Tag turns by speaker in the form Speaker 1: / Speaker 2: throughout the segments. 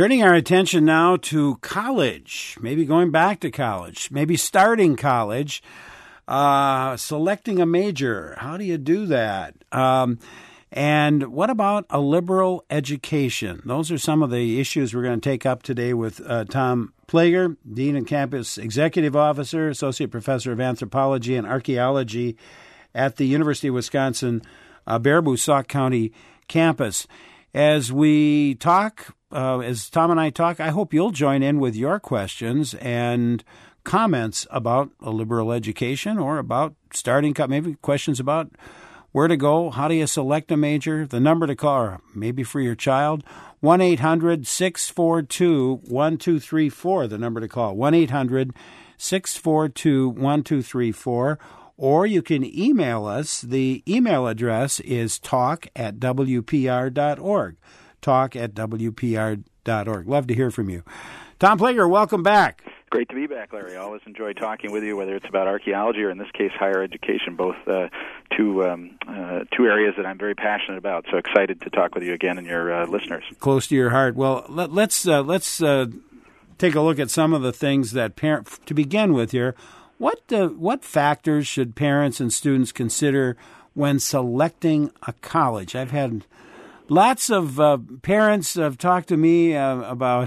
Speaker 1: Turning our attention now to college, maybe going back to college, maybe starting college, selecting a major. How do you do that? And what about a liberal education? Those are some of the issues we're going to take up today with Tom Plager, Dean and Campus Executive Officer, Associate Professor of Anthropology and Archaeology at the University of Wisconsin Baraboo Sauk County campus. As we talk, as Tom and I talk, I hope you'll join in with your questions and comments about a liberal education or about starting, maybe questions about where to go, how do you select a major, the number to call, or maybe for your child, 1-800-642-1234, the number to call, 1-800-642-1234, or you can email us. The email address is talk@wpr.org, talk@wpr.org. Love to hear from you. Tom Plager, welcome back.
Speaker 2: Great to be back, Larry. I always enjoy talking with you, whether it's about archaeology or, in this case, higher education, both two areas that I'm very passionate about. So excited to talk with you again and your listeners.
Speaker 1: Close to your heart. Well, let's take a look at some of the things that to begin with here. What factors should parents and students consider when selecting a college? I've had lots of parents have talked to me about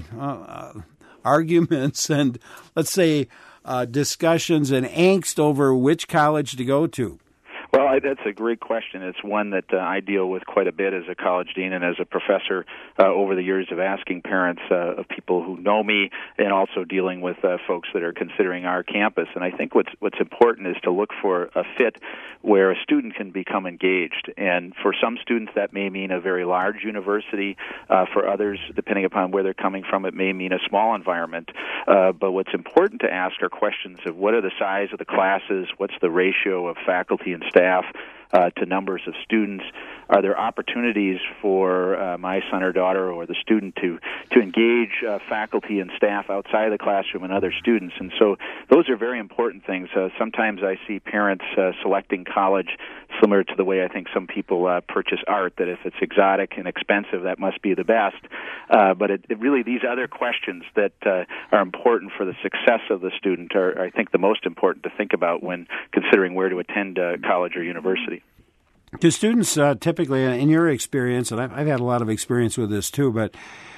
Speaker 1: arguments and, let's say, discussions and angst over which college to go to.
Speaker 2: Well, that's a great question. It's one that I deal with quite a bit as a college dean and as a professor over the years of asking parents of people who know me and also dealing with folks that are considering our campus. And I think what's important is to look for a fit where a student can become engaged. And for some students, that may mean a very large university. For others, depending upon where they're coming from, it may mean a small environment. But what's important to ask are questions of what are the size of the classes, what's the ratio of faculty and staff to numbers of students. Are there opportunities for my son or daughter or the student to engage faculty and staff outside the classroom and other students? And so those are very important things. Sometimes I see parents selecting college similar to the way I think some people purchase art, that if it's exotic and expensive, that must be the best. But it really, these other questions that are important for the success of the student are, I think, the most important to think about when considering where to attend college or university.
Speaker 1: Do students typically, in your experience, and I've had a lot of experience with this too, but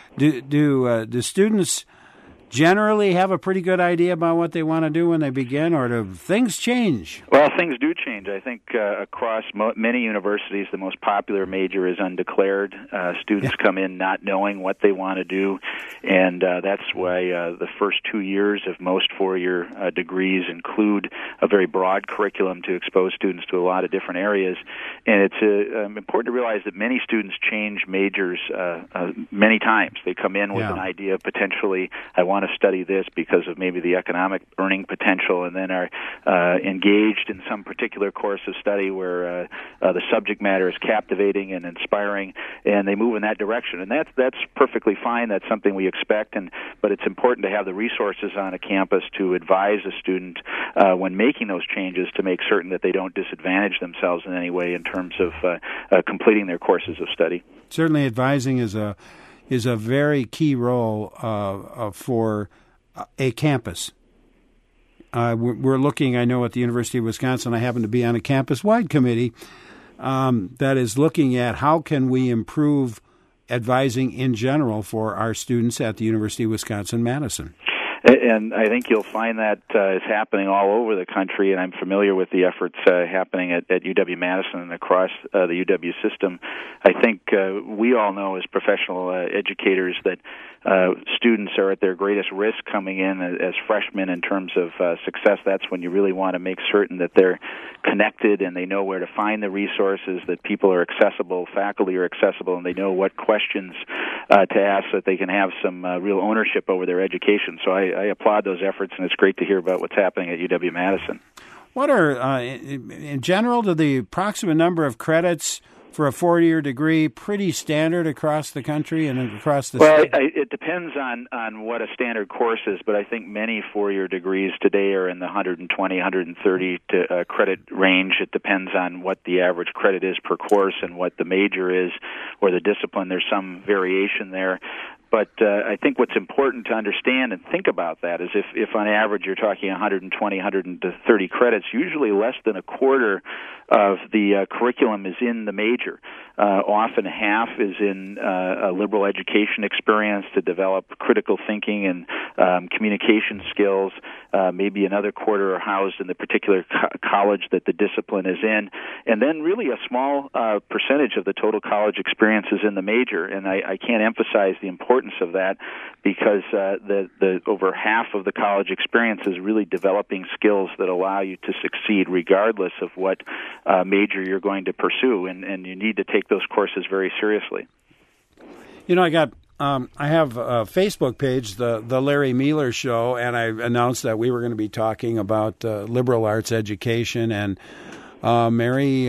Speaker 1: do students generally have a pretty good idea about what they want to do when they begin, or do things change?
Speaker 2: Well, things do change. I think across many universities, the most popular major is undeclared. Students come in not knowing what they want to do, and that's why the first 2 years of most four-year degrees include a very broad curriculum to expose students to a lot of different areas. And it's important to realize that many students change majors many times. They come in with an idea, potentially, I want to study this because of maybe the economic earning potential, and then are engaged in some particular course of study where the subject matter is captivating and inspiring, and they move in that direction. And that's perfectly fine. That's something we expect, but it's important to have the resources on a campus to advise a student when making those changes to make certain that they don't disadvantage themselves in any way in terms of completing their courses of study.
Speaker 1: Certainly advising is a very key role for a campus. We're looking, I know, at the University of Wisconsin, I happen to be on a campus-wide committee that is looking at how can we improve advising in general for our students at the University of Wisconsin-Madison.
Speaker 2: And I think you'll find that is happening all over the country, and I'm familiar with the efforts happening at UW-Madison and across the UW system. I think we all know as professional educators that students are at their greatest risk coming in as freshmen in terms of success. That's when you really want to make certain that they're connected and they know where to find the resources, that people are accessible, faculty are accessible, and they know what questions to ask so that they can have some real ownership over their education. So I applaud those efforts, and it's great to hear about what's happening at UW-Madison.
Speaker 1: What are, in general, do the approximate number of credits for a four-year degree pretty standard across the country and across the state?
Speaker 2: Well, it depends on what a standard course is, but I think many four-year degrees today are in the 120, 130 credit range. It depends on what the average credit is per course and what the major is or the discipline. There's some variation there. But I think what's important to understand and think about that is if on average you're talking 120, 130 credits, usually less than a quarter of the curriculum is in the major. Often half is in a liberal education experience to develop critical thinking and communication skills. Maybe another quarter are housed in the particular college that the discipline is in. And then really a small percentage of the total college experience is in the major. And I can't emphasize the importance of that because the over half of the college experience is really developing skills that allow you to succeed regardless of what major you're going to pursue, and you need to take those courses very seriously.
Speaker 1: You know, I have a Facebook page, the Larry Mueller Show, and I announced that we were going to be talking about liberal arts education, and Mary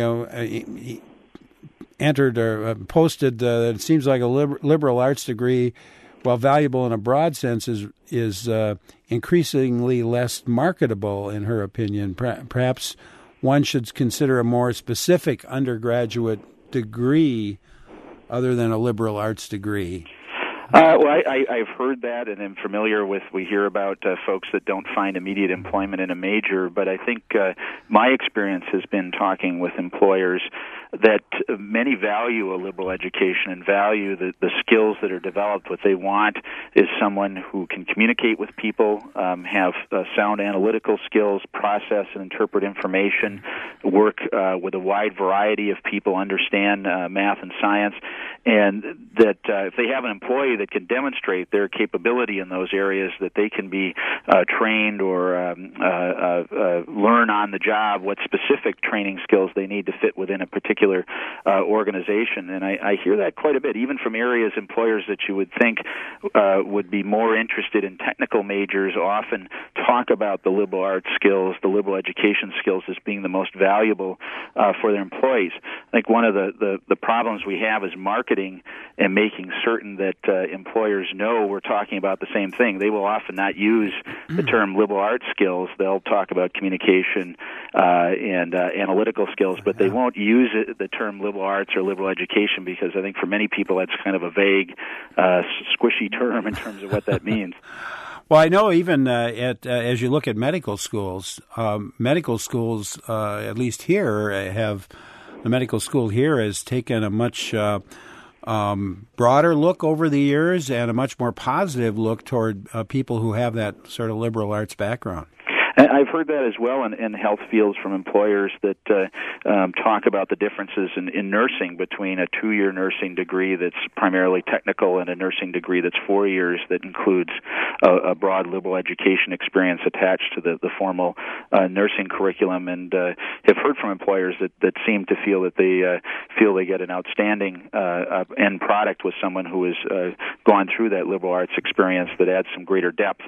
Speaker 1: entered or posted that it seems like a liberal arts degree, while valuable in a broad sense, is increasingly less marketable, in her opinion. Perhaps one should consider a more specific undergraduate degree other than a liberal arts degree.
Speaker 2: Well, I've heard that and am familiar with, we hear about folks that don't find immediate employment in a major, but I think my experience has been talking with employers that many value a liberal education and value the skills that are developed. What they want is someone who can communicate with people, have sound analytical skills, process and interpret information, work with a wide variety of people, understand math and science, and that if they have an employee that can demonstrate their capability in those areas, that they can be trained or learn on the job what specific training skills they need to fit within a particular organization. And I hear that quite a bit, even from areas, employers that you would think would be more interested in technical majors often talk about the liberal arts skills, the liberal education skills as being the most valuable for their employees. I think one of the problems we have is marketing and making certain that employers know we're talking about the same thing. They will often not use the term liberal arts skills. They'll talk about communication and analytical skills, but they won't use the term liberal arts or liberal education because I think for many people that's kind of a vague, squishy term in terms of what that means.
Speaker 1: Well, I know even as you look at medical schools, at least here, the medical school here has taken a much broader look over the years and a much more positive look toward people who have that sort of liberal arts background.
Speaker 2: I've heard that as well in health fields from employers that talk about the differences in nursing between a 2-year nursing degree that's primarily technical and a nursing degree that's 4 years that includes a broad liberal education experience attached to the formal nursing curriculum, and have heard from employers that seem to feel that they get an outstanding end product with someone who has gone through that liberal arts experience that adds some greater depth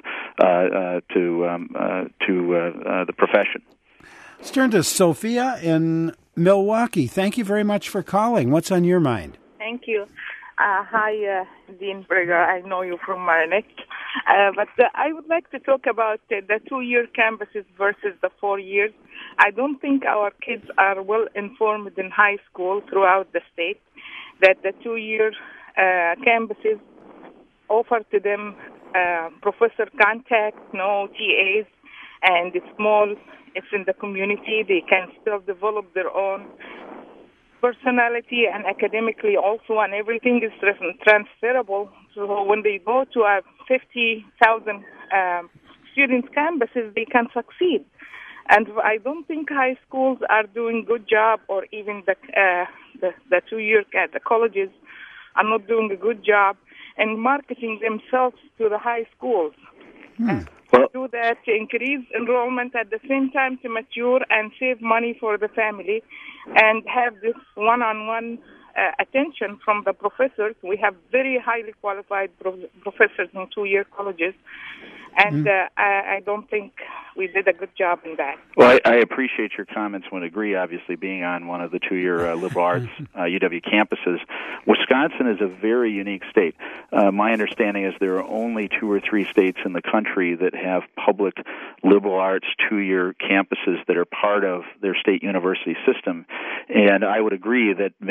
Speaker 2: to the profession.
Speaker 1: Let's turn to Sophia in Milwaukee. Thank you very much for calling. What's on your mind?
Speaker 3: Thank you. Hi, Dean Berger. I know you from Marinette. But I would like to talk about the 2-year campuses versus the 4 years. I don't think our kids are well informed in high school throughout the state that the 2-year campuses offer to them professor contact, no TAs, and it's small, it's in the community. They can still develop their own personality and academically also, and everything is transferable. So when they go to a 50,000 student campuses, they can succeed. And I don't think high schools are doing good job, or even the 2-year the colleges are not doing a good job in marketing themselves to the high schools. Do that to increase enrollment at the same time to mature and save money for the family and have this one-on-one attention from the professors. We have very highly qualified professors in 2-year colleges, and I don't think we did a good job in that.
Speaker 2: Well, I appreciate your comments and would agree, obviously, being on one of the 2-year liberal arts UW campuses. Wisconsin is a very unique state. My understanding is there are only 2 or 3 states in the country that have public liberal arts 2-year campuses that are part of their state university system. And I would agree that many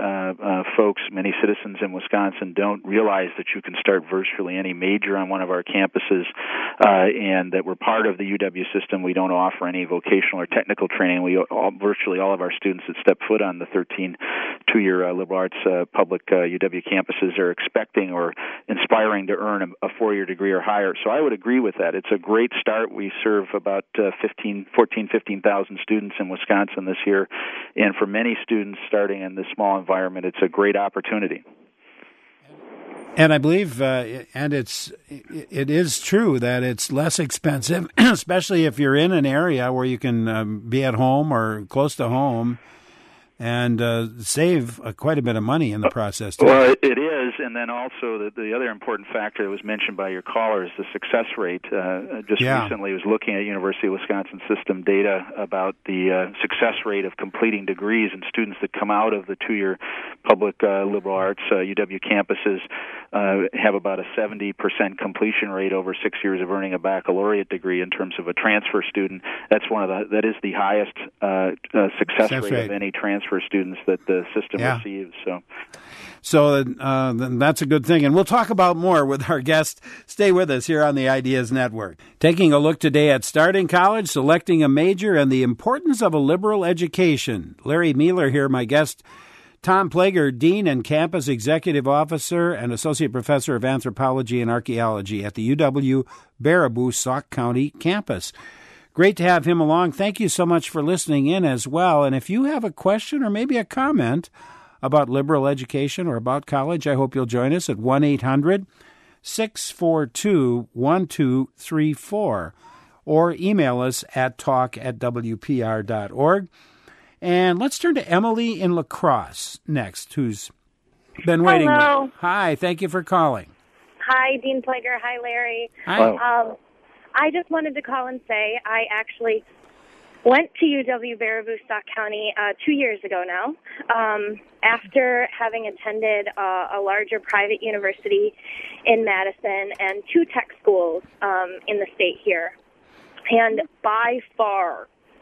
Speaker 2: folks, many citizens in Wisconsin don't realize that you can start virtually any major on one of our campuses, and that we're part of the UW system. We don't offer any vocational or technical training. Virtually all of our students that step foot on the 13 two-year liberal arts public UW campuses are expecting or inspiring to earn a four-year degree or higher. So I would agree with that. It's a great start. We serve about 15,000 students in Wisconsin this year, and for many students starting in this small environment, it's a great opportunity.
Speaker 1: And I believe, and it is true that it's less expensive, especially if you're in an area where you can be at home or close to home, and save quite a bit of money in the process, too.
Speaker 2: Well, it is, and then also the other important factor that was mentioned by your caller is the success rate. Recently was looking at University of Wisconsin system data about the success rate of completing degrees, and students that come out of the two-year public liberal arts UW campuses have about a 70% completion rate over 6 years of earning a baccalaureate degree. In terms of a transfer student, that is the highest success rate of any transfer students that the system receives.
Speaker 1: So that's a good thing. And we'll talk about more with our guest. Stay with us here on the Ideas Network. Taking a look today at starting college, selecting a major, and the importance of a liberal education. Larry Mueller here, my guest. Tom Plager, Dean and Campus Executive Officer and Associate Professor of Anthropology and Archaeology at the UW-Baraboo Sauk County campus. Great to have him along. Thank you so much for listening in as well. And if you have a question or maybe a comment about liberal education or about college, I hope you'll join us at 1-800-642-1234 or email us at talk@wpr.org. And let's turn to Emily in La Crosse next, who's been waiting.
Speaker 4: Hello.
Speaker 1: Hi, thank you for calling.
Speaker 4: Hi, Dean Plager. Hi, Larry.
Speaker 1: Hi.
Speaker 4: I just wanted to call and say I actually went to UW-Baraboo Sauk County 2 years ago now, after having attended a larger private university in Madison and two tech schools in the state here. And by far,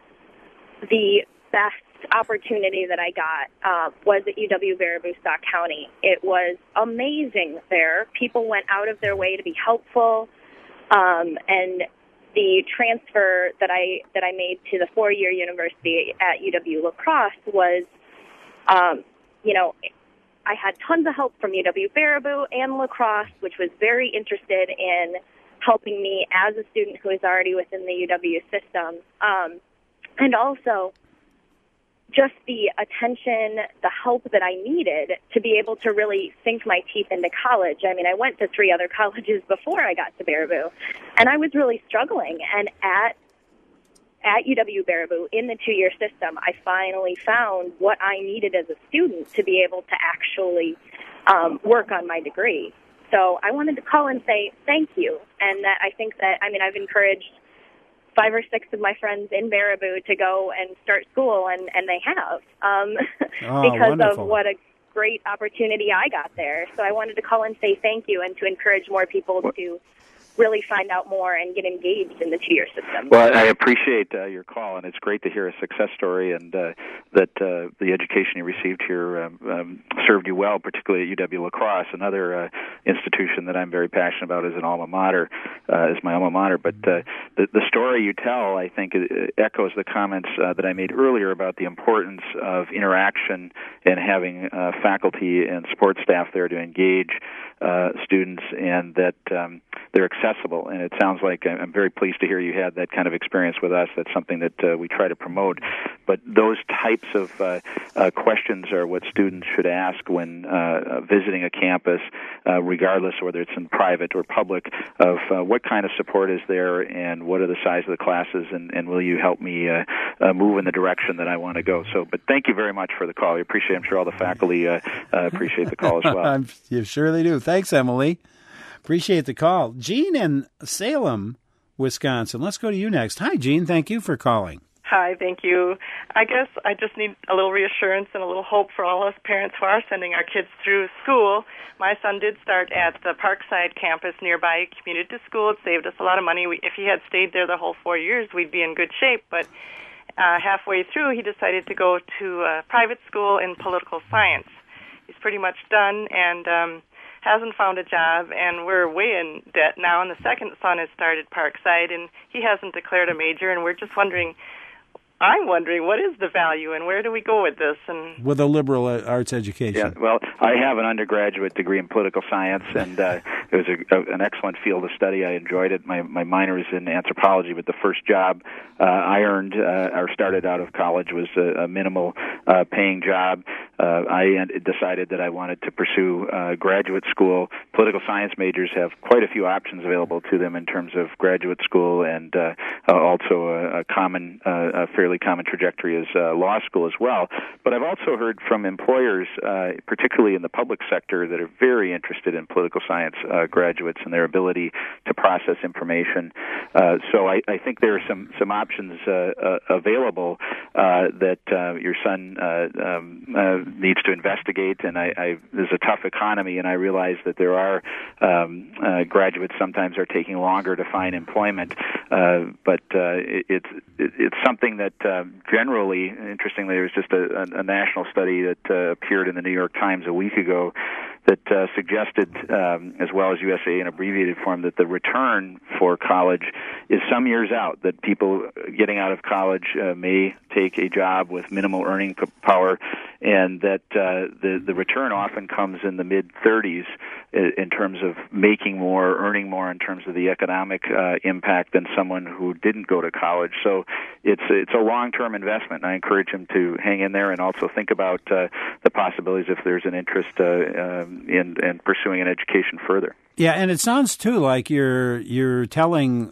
Speaker 4: the best opportunity that I got was at UW-Baraboo Sauk County. It was amazing there. People went out of their way to be helpful. And the transfer that I made to the four-year university at UW-La Crosse was, I had tons of help from UW-Baraboo and La Crosse, which was very interested in helping me as a student who is already within the UW system. And also just the attention, the help that I needed to be able to really sink my teeth into college. I mean, I went to 3 other colleges before I got to Baraboo, and I was really struggling. And at UW-Baraboo, in the two-year system, I finally found what I needed as a student to be able to actually work on my degree. So I wanted to call and say thank you, and that I think that, I've encouraged 5 or 6 of my friends in Baraboo to go and start school, and they have, because
Speaker 1: wonderful.
Speaker 4: of what a great opportunity I got there. So I wanted to call and say thank you and to encourage more people to really find out more and get engaged in the two-year system.
Speaker 2: Well, I appreciate your call, and it's great to hear a success story, and that the education you received here served you well, particularly at UW-La Crosse, another institution that I'm very passionate about as an alma mater, is my alma mater. But the story you tell, I think, echoes the comments that I made earlier about the importance of interaction and having faculty and support staff there to engage students, and that they're accessible. And it sounds like I'm very pleased to hear you had that kind of experience with us. That's something that we try to promote. But those types of questions are what students should ask when visiting a campus, regardless whether it's in private or public, of what kind of support is there and what are the size of the classes, and will you help me move in the direction that I want to go. But thank you very much for the call. I appreciate it. I'm sure all the faculty appreciate the call as well.
Speaker 1: You surely do. Thanks, Emily. Appreciate the call. Jean in Salem, Wisconsin. Let's go to you next. Hi, Jean. Thank you for calling.
Speaker 5: Hi, thank you. I guess I just need a little reassurance and a little hope for all us parents who are sending our kids through school. My son did start at the Parkside campus nearby. He commuted to school. It saved us a lot of money. If he had stayed there the whole 4 years, we'd be in good shape. But halfway through, he decided to go to a private school in political science. he's pretty much done and hasn't found a job, and we're way in debt now. And the second son has started Parkside, and he hasn't declared a major, and we're just I'm wondering, what is the value, and where do we go with this? And
Speaker 1: with a liberal arts education.
Speaker 2: Yeah, well, I have an undergraduate degree in political science, and it was an excellent field of study. I enjoyed it. My minor is in anthropology, but the first job I earned or started out of college was a minimal paying job. I decided that I wanted to pursue graduate school. Political science majors have quite a few options available to them in terms of graduate school, and also a fairly common trajectory is law school as well. But I've also heard from employers, particularly in the public sector, that are very interested in political science graduates and their ability to process information. So I think there are some options available that your son needs to investigate. And there's a tough economy, and I realize that there are graduates sometimes are taking longer to find employment. But it's something that generally, interestingly, there was just a national study that appeared in the New York Times a week ago that suggested, as well as USA in abbreviated form, that the return for college is some years out, that people getting out of college may take a job with minimal earning power, and that the return often comes in the mid-30s in terms of making more, earning more in terms of the economic impact than someone who didn't go to college. So it's a long-term investment, and I encourage him to hang in there and also think about the possibilities if there's an interest in pursuing an education further.
Speaker 1: Yeah, and it sounds too like you're telling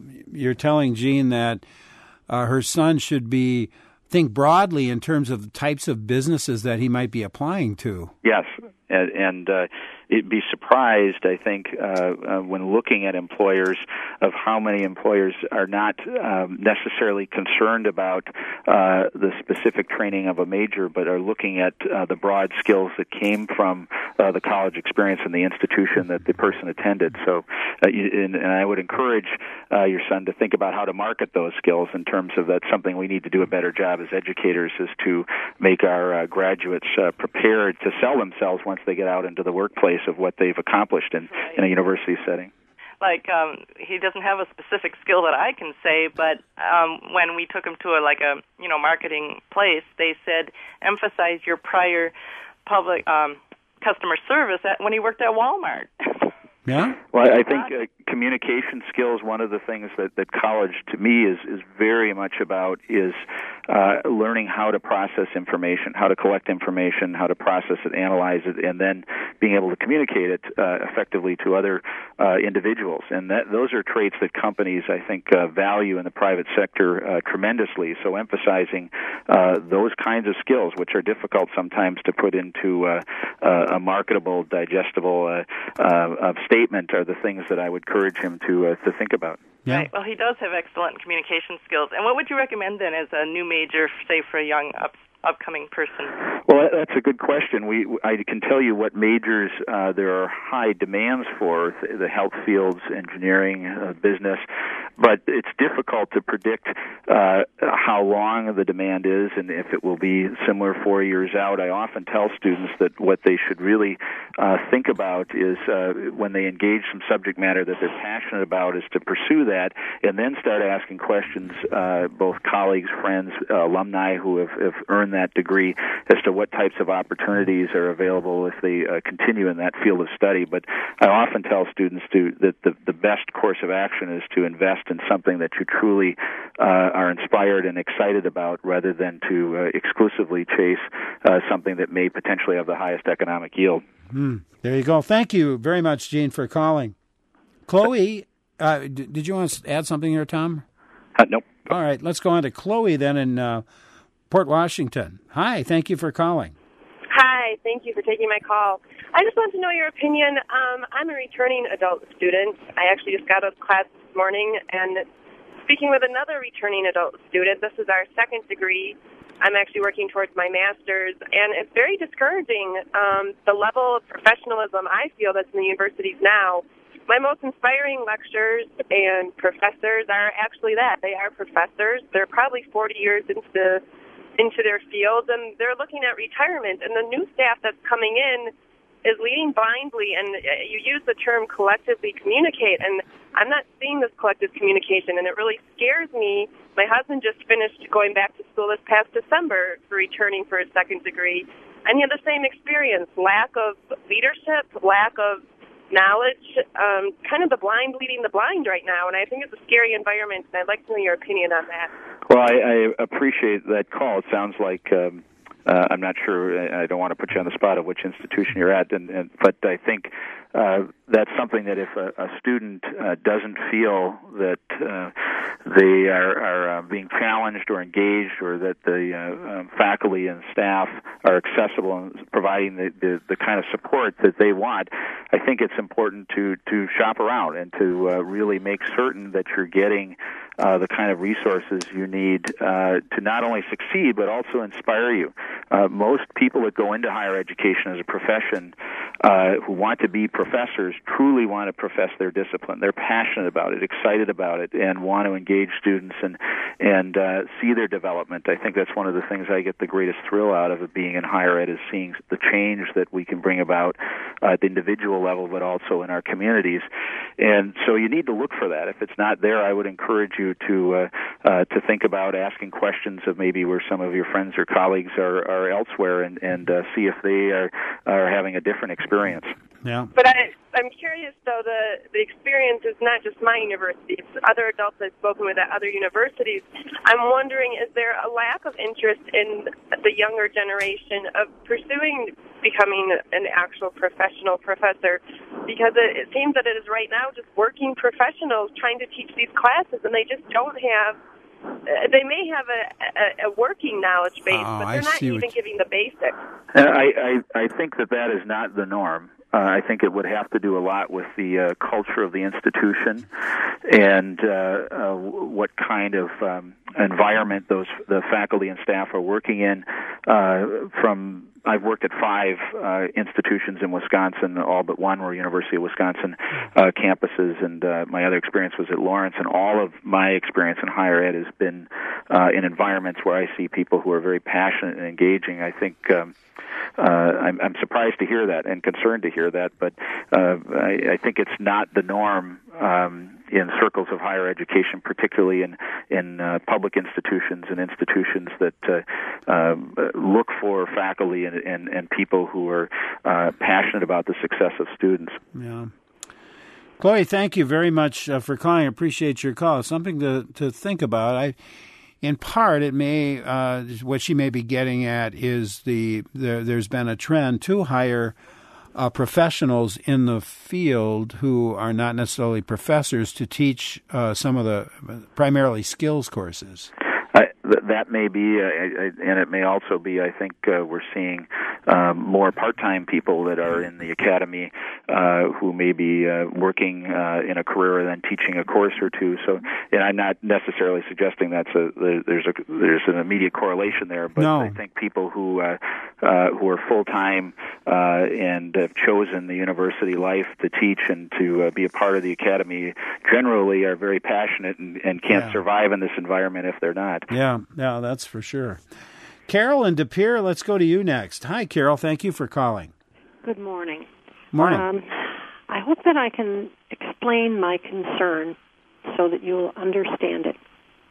Speaker 1: Jean that her son should think broadly in terms of the types of businesses that he might be applying to.
Speaker 2: Yes, and you'd be surprised, I think, when looking at employers, of how many employers are not necessarily concerned about the specific training of a major, but are looking at the broad skills that came from the college experience and the institution that the person attended. So, and I would encourage your son to think about how to market those skills in terms of that's something we need to do a better job as educators, is to make our graduates prepared to sell themselves once they get out into the workplace of what they've accomplished in a university setting.
Speaker 5: Like, he doesn't have a specific skill that I can say, but when we took him to a marketing place, they said emphasize your prior public customer service when he worked at Walmart.
Speaker 1: Yeah.
Speaker 2: Well, I think communication skills, one of the things that college to me is very much about, is learning how to process information, how to collect information, how to process it, analyze it, and then being able to communicate it effectively to other individuals. And those are traits that companies, I think, value in the private sector tremendously. So emphasizing those kinds of skills, which are difficult sometimes to put into a marketable, digestible statement, are the things that I would encourage him to think about.
Speaker 1: Yeah.
Speaker 5: Right. Well, he does have excellent communication skills. And what would you recommend then as a new major, say, for a young upcoming person?
Speaker 2: Well, that's a good question. I can tell you what majors there are high demands for: the health fields, engineering, business. But it's difficult to predict how long the demand is and if it will be similar 4 years out. I often tell students that what they should really think about is when they engage some subject matter that they're passionate about, is to pursue that and then start asking questions, both colleagues, friends, alumni who have earned that degree, as to what types of opportunities are available if they continue in that field of study. But I often tell students that the best course of action is to invest in something that you truly are inspired and excited about, rather than to exclusively chase something that may potentially have the highest economic yield.
Speaker 1: There you go. Thank you very much, Gene, for calling. Chloe, did you want to add something here, Tom?
Speaker 2: Nope.
Speaker 1: All right, let's go on to Chloe then in Port Washington. Hi, thank you for calling.
Speaker 6: Hi, thank you for taking my call. I just want to know your opinion. I'm a returning adult student. I actually just got out of class this morning, and speaking with another returning adult student, this is our second degree. I'm actually working towards my master's, and it's very discouraging, the level of professionalism I feel that's in the universities now. My most inspiring lecturers and professors are actually that. They are professors. They're probably 40 years into into their fields, and they're looking at retirement. And the new staff that's coming in is leading blindly, and you use the term collectively communicate, and I'm not seeing this collective communication, and it really scares me. My husband just finished going back to school this past December for returning for his second degree, and he had the same experience, lack of leadership, lack of knowledge, kind of the blind leading the blind right now, and I think it's a scary environment, and I'd like to know your opinion on that.
Speaker 2: Well, I appreciate that call. It sounds like I'm not sure. I don't want to put you on the spot of which institution you're at, but I think that's something that if a student doesn't feel that they are being challenged or engaged, or that the faculty and staff are accessible and providing the kind of support that they want, I think it's important to shop around and to really make certain that you're getting the kind of resources you need to not only succeed but also inspire you. Most people that go into higher education as a profession who want to be professors truly want to profess their discipline. They're passionate about it, excited about it, and want to engage students and see their development. I think that's one of the things I get the greatest thrill out of being in higher ed, is seeing the change that we can bring about at the individual level, but also in our communities. And so you need to look for that. If it's not there, I would encourage you to think about asking questions of maybe where some of your friends or colleagues are elsewhere, and see if they are having a different experience.
Speaker 1: Yeah.
Speaker 6: But I'm curious, though, the experience is not just my university. It's other adults I've spoken with at other universities. I'm wondering, is there a lack of interest in the younger generation of pursuing becoming an actual professional professor? Because it seems that it is right now just working professionals trying to teach these classes, and they just don't have. They may have a working knowledge base, but they're not even giving the basics.
Speaker 2: I think that is not the norm. I think it would have to do a lot with the culture of the institution and what kind of environment the faculty and staff are working in. I've worked at 5 institutions in Wisconsin. All but one were University of Wisconsin campuses, and my other experience was at Lawrence. And all of my experience in higher ed has been in environments where I see people who are very passionate and engaging. I think I'm surprised to hear that and concerned to hear that, but I think it's not the norm in circles of higher education, particularly in public institutions and institutions that look for faculty and people who are passionate about the success of students.
Speaker 1: Yeah. Chloe, thank you very much for calling. I appreciate your call. It's something to think about. In part, it may what she may be getting at is there's been a trend to hire professionals in the field who are not necessarily professors to teach some of the primarily skills courses.
Speaker 2: That may be, and it may also be, I think we're seeing more part-time people that are in the academy who may be working in a career and then teaching a course or two. So, and I'm not necessarily suggesting there's an immediate correlation there, but no. I think people who are full-time and have chosen the university life to teach and to be a part of the academy generally are very passionate and can't survive in this environment if they're not.
Speaker 1: Yeah, that's for sure. Carol in De Pere, let's go to you next. Hi, Carol. Thank you for calling.
Speaker 7: Good morning.
Speaker 1: Morning.
Speaker 7: I hope that I can explain my concern so that you'll understand it.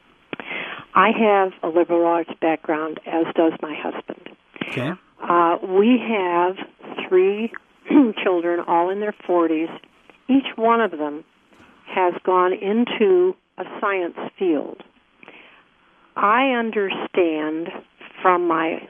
Speaker 7: I have a liberal arts background, as does my husband.
Speaker 1: Okay.
Speaker 7: We have 3 children, all in their 40s. Each one of them has gone into a science field. I understand from my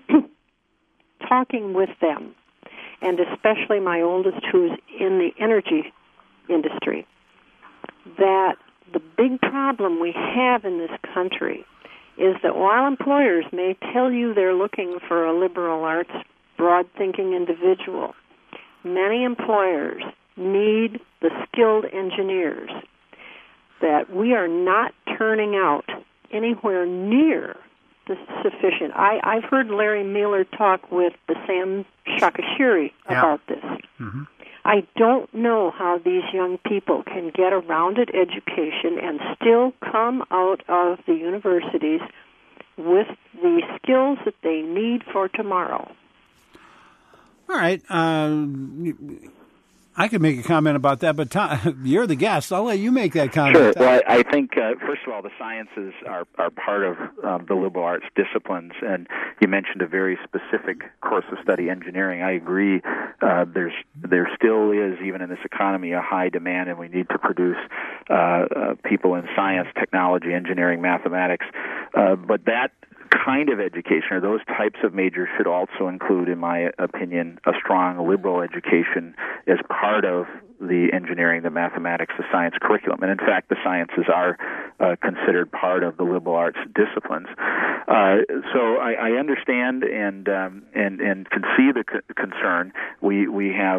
Speaker 7: talking with them, and especially my oldest, who's in the energy industry, that the big problem we have in this country is that while employers may tell you they're looking for a liberal arts, broad-thinking individual, many employers need the skilled engineers that we are not turning out anywhere near the sufficient. I've heard Larry Miller talk with the Sam Shakashiri about this.
Speaker 1: Mm-hmm.
Speaker 7: I don't know how these young people can get a rounded education and still come out of the universities with the skills that they need for tomorrow.
Speaker 1: All right. I could make a comment about that, but Tom, you're the guest. I'll let you make that comment.
Speaker 2: Sure. Well, I think, first of all, the sciences are part of the liberal arts disciplines, and you mentioned a very specific course of study, engineering. I agree. There still is, even in this economy, a high demand, and we need to produce people in science, technology, engineering, mathematics. But that kind of education, or those types of majors, should also include, in my opinion, a strong liberal education as part of the engineering, the mathematics, the science curriculum. And in fact, the sciences are considered part of the liberal arts disciplines. So I understand and can see the concern. We have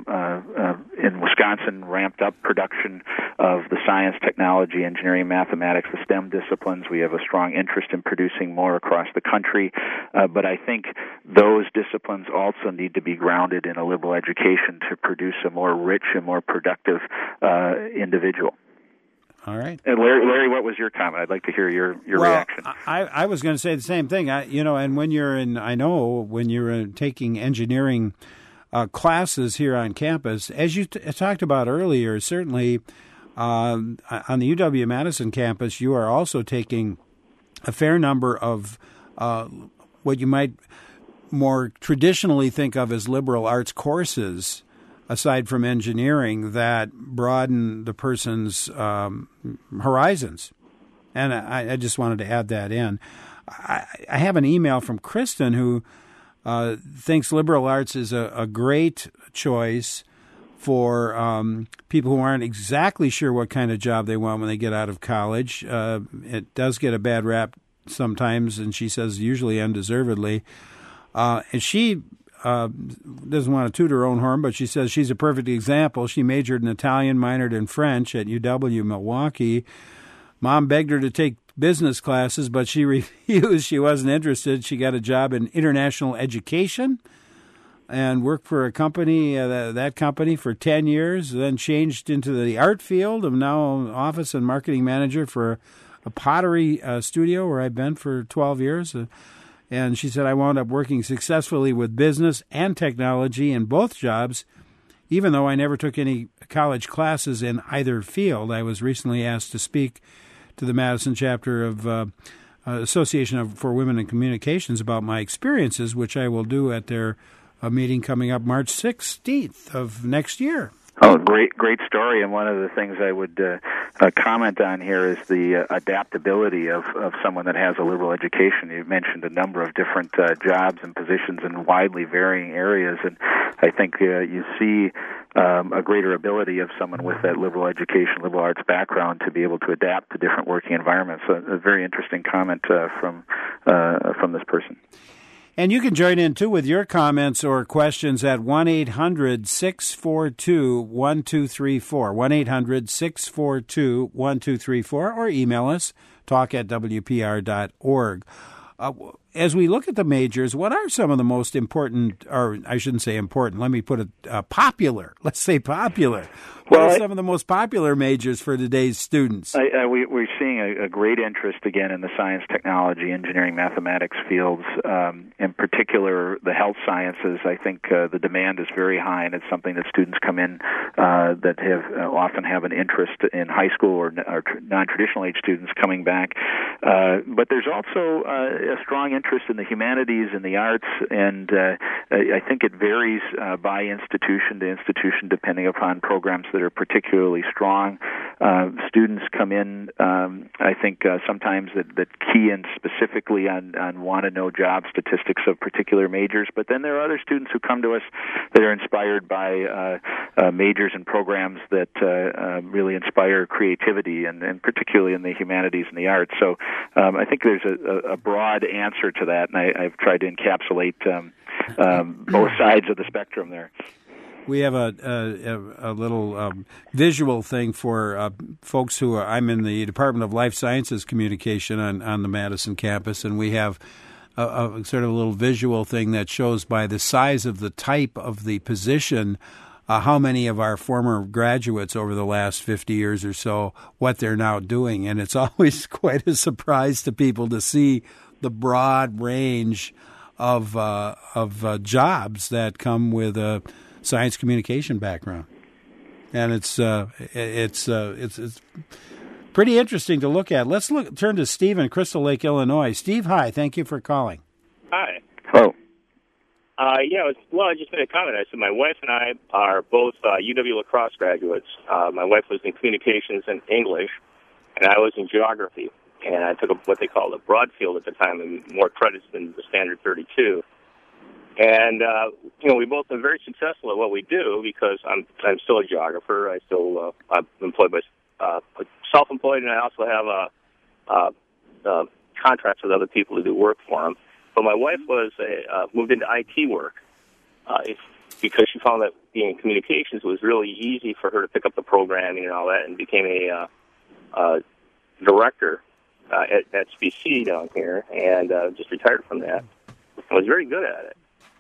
Speaker 2: in Wisconsin ramped up production of the science, technology, engineering, mathematics, the STEM disciplines. We have a strong interest in producing more across the country. But I think those disciplines also need to be grounded in a liberal education to produce a more rich and more productive individual.
Speaker 1: All right.
Speaker 2: And Larry, what was your comment? I'd like to hear your reaction.
Speaker 1: I was going to say the same thing. And when you're taking engineering classes here on campus, as you talked about earlier, certainly on the UW-Madison campus, you are also taking a fair number of what you might more traditionally think of as liberal arts courses, aside from engineering, that broaden the person's horizons. And I just wanted to add that in. I have an email from Kristen who thinks liberal arts is a great choice for people who aren't exactly sure what kind of job they want when they get out of college. It does get a bad rap sometimes, and she says usually undeservedly. And she doesn't want to toot her own horn, but she says she's a perfect example. She majored in Italian, minored in French at UW-Milwaukee. Mom begged her to take business classes, but she refused. She wasn't interested. She got a job in international education and worked for a company, that company, for 10 years, then changed into the art field. I'm now office and marketing manager for a pottery studio where I've been for 12 years. And she said, I wound up working successfully with business and technology in both jobs, even though I never took any college classes in either field. I was recently asked to speak to the Madison chapter of Association for Women in Communications about my experiences, which I will do at their meeting coming up March 16th of next year.
Speaker 2: Oh, great story. And one of the things I would comment on here is the adaptability of someone that has a liberal education. You mentioned a number of different jobs and positions in widely varying areas, and I think you see a greater ability of someone with that liberal education, liberal arts background to be able to adapt to different working environments. So a very interesting comment from this person.
Speaker 1: And you can join in, too, with your comments or questions at 1-800-642-1234, 1-800-642-1234, or email us, talk@wpr.org. As we look at the majors, what are some of the most important, or I shouldn't say important, let me put it popular. Let's say popular. What are some of the most popular majors for today's students?
Speaker 2: We're seeing a great interest, again, in the science, technology, engineering, mathematics fields. In particular, the health sciences. I think the demand is very high, and it's something that students come in that often have an interest in high school or non-traditional age students coming back. But there's also a strong interest in the humanities and the arts, and I think it varies by institution to institution depending upon programs that are particularly strong. Students come in, I think, sometimes that key in specifically on want-to-know job statistics of particular majors, but then there are other students who come to us that are inspired by majors and programs that really inspire creativity, and particularly in the humanities and the arts. So I think there's a broad answer to that, and I've tried to encapsulate both sides of the spectrum there.
Speaker 1: We have a little visual thing for folks who are. I'm in the Department of Life Sciences Communication on the Madison campus, and we have a sort of a little visual thing that shows by the size of the type of the position how many of our former graduates over the last 50 years or so, what they're now doing. And it's always quite a surprise to people to see the broad range of jobs that come with a science communication background, and it's pretty interesting to look at. Let's turn to Steve in Crystal Lake, Illinois. Steve, hi. Thank you for calling.
Speaker 8: Hi.
Speaker 9: Hello.
Speaker 8: I just made a comment. I said my wife and I are both UW La Crosse graduates. My wife was in communications and English, and I was in geography. And I took what they called a broad field at the time, and more credits than the standard 32. And we both been very successful at what we do because I'm still a geographer. I'm employed by self-employed, and I also have contracts with other people to do work for them. But my wife moved into IT work because she found that being in communications was really easy for her to pick up the programming and all that, and became a director at SBC down here, and just retired from that. I was very good at it.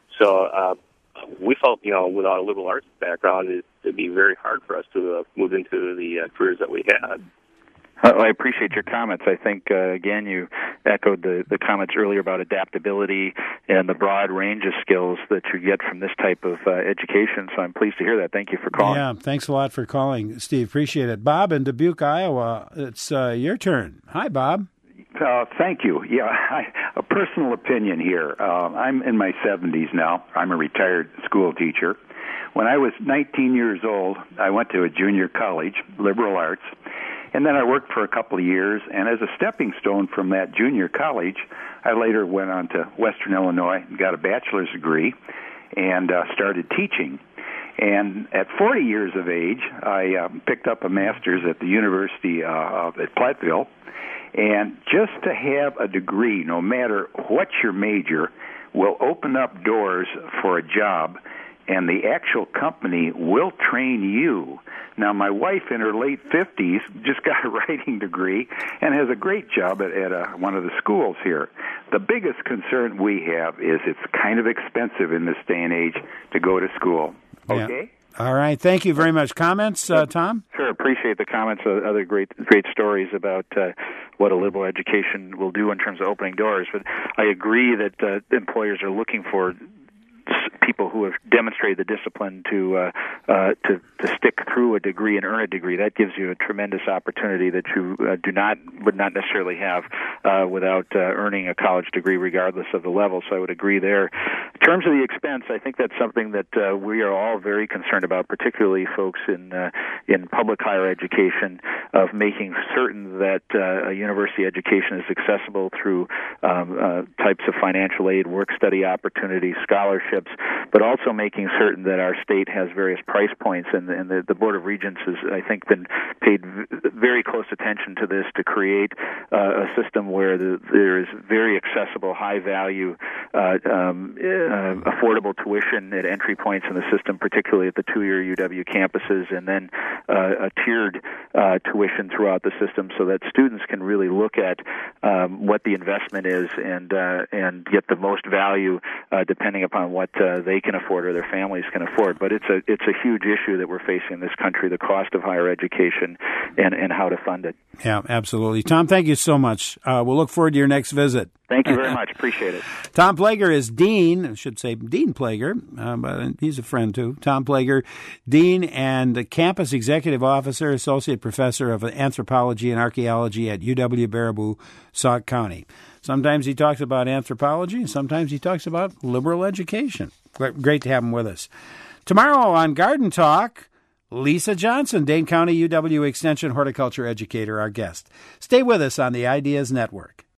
Speaker 8: So we felt, without a liberal arts background, it'd be very hard for us to move into the careers that we had.
Speaker 9: I appreciate your comments. I think, again, you echoed the comments earlier about adaptability and the broad range of skills that you get from this type of education. So I'm pleased to hear that. Thank you for calling.
Speaker 1: Yeah, thanks a lot for calling, Steve. Appreciate it. Bob in Dubuque, Iowa, it's your turn. Hi, Bob.
Speaker 10: Thank you. Yeah, a personal opinion here. I'm in my 70s now. I'm a retired school teacher. When I was 19 years old, I went to a junior college, liberal arts, and then I worked for a couple of years, and as a stepping stone from that junior college, I later went on to Western Illinois and got a bachelor's degree and started teaching. And at 40 years of age, I picked up a master's at the University at Platteville. And just to have a degree, no matter what your major, will open up doors for a job, and the actual company will train you. Now, my wife in her late 50s just got a writing degree and has a great job at one of the schools here. The biggest concern we have is it's kind of expensive in this day and age to go to school. Okay?
Speaker 1: Yeah. All right. Thank you very much. Comments, Tom?
Speaker 9: Sure. Appreciate the comments. Other great stories about what a liberal education will do in terms of opening doors. But I agree that employers are looking for people who have demonstrated the discipline to stick through a degree and earn a degree. That gives you a tremendous opportunity that you would not necessarily have without earning a college degree, regardless of the level. So I would agree there. In terms of the expense, I think that's something that we are all very concerned about, particularly folks in public higher education, of making certain that a university education is accessible through types of financial aid, work-study opportunities, scholarships, but also making certain that our state has various price points, and the Board of Regents has, I think, been paid very close attention to this to create a system where there is very accessible, high-value, affordable tuition at entry points in the system, particularly at the two-year UW campuses, and then a tiered tuition throughout the system so that students can really look at what the investment is and get the most value depending upon what they can afford or their families can afford. But it's a huge issue that we're facing in this country, the cost of higher education and how to fund it.
Speaker 1: Yeah, absolutely. Tom, thank you so much. We'll look forward to your next visit.
Speaker 9: Thank you very much. Appreciate it.
Speaker 1: Tom Plager is Dean, I should say Dean Plager, but he's a friend too. Tom Plager, Dean and Campus Executive Officer, Associate Professor of Anthropology and Archaeology at UW Baraboo, Sauk County. Sometimes he talks about anthropology, sometimes he talks about liberal education. Great to have him with us. Tomorrow on Garden Talk, Lisa Johnson, Dane County UW Extension horticulture educator, our guest. Stay with us on the Ideas Network.